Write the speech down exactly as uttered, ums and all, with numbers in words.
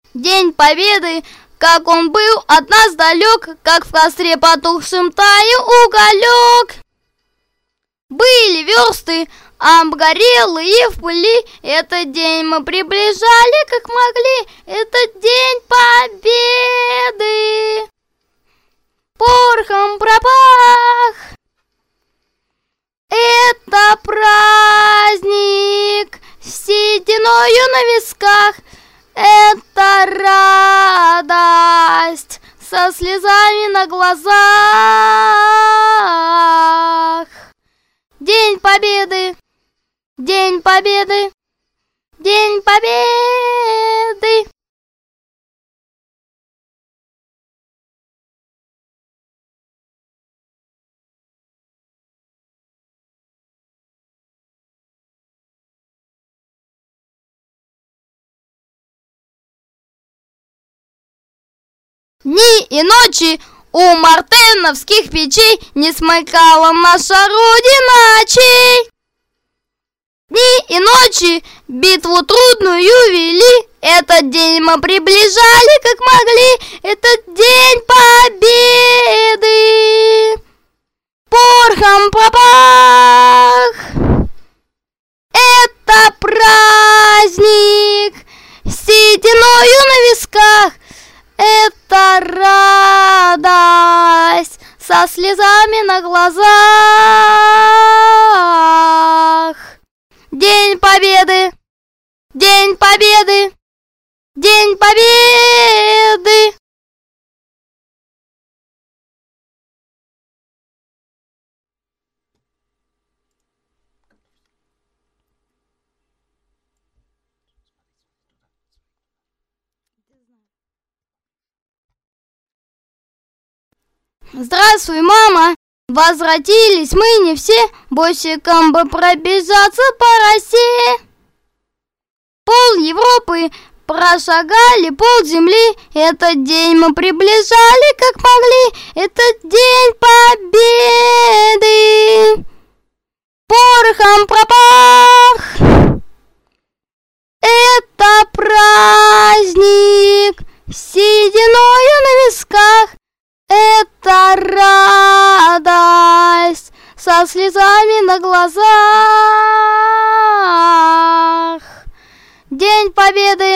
День Победы, как он был от нас далек, как в костре потухшем таял уголек. Были версты обгорелые в пыли, этот день мы приближали, как могли, этот день Победы. Порохом пропах, это праздник, сединою на висках, это радость со слезами на глазах. День Победы, День Победы, День Победы. Дни и ночи у мартеновских печей не смыкала наша Родина очей. Дни и ночи битву трудную вели, этот день мы приближали, как могли, этот день Победы. Порохом пропах, это праздник, сединою на висках, это радость со слезами на глазах. День Победы, День Победы, День Победы. Здравствуй, мама! Возвратились мы не все, босиком бы пробежаться по России. Пол Европы прошагали, пол земли, этот день мы приближали, как могли, этот день Победы. Порохом пропах, это праздник, сединою на висках, это радость со слезами на глазах. День Победы.